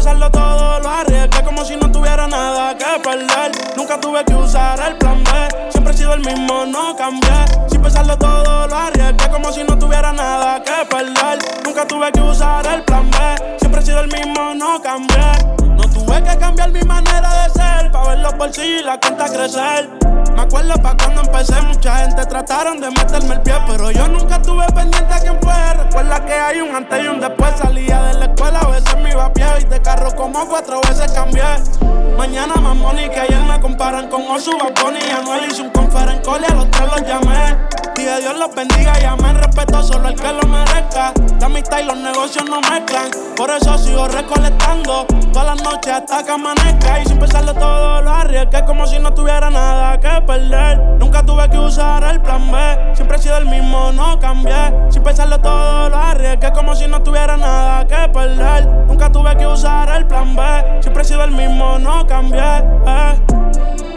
empezarlo todo lo arriesgué como si no tuviera nada que perder. Nunca tuve que usar el plan B, siempre he sido el mismo, no cambié. Sin pensarlo todo lo arriesgué como si no tuviera nada que perder. Nunca tuve que usar el plan B, siempre he sido el mismo, no cambié. No tuve que cambiar mi manera de ser pa' ver los bolsillos y la cuenta crecer. Me acuerdo pa' cuando empecé, mucha gente trataron de meterme el pie, pero yo nunca estuve pendiente a quién fue. Recuerda que hay un antes y un después. Salía de la escuela, a veces me iba a pie y de carro como 4 veces cambié. Mañana más money que ayer me comparan con Osu, Bad Bunny y Anuel. Hice un conference call y a los 3 los llamé. Dije Dios los bendiga y amén, respeto solo el que lo merezca. La amistad y los negocios no mezclan, por eso sigo recolectando todas las noches hasta que amanezca. Y sin pensarlo todo lo arriesgué como si no tuviera nada que perder. Nunca tuve que usar el plan B, siempre he sido el mismo, no cambié. Sin pensarlo todo lo arriesgué como si no tuviera nada que perder. Nunca tuve que usar el plan B, siempre he sido el mismo, no cambié.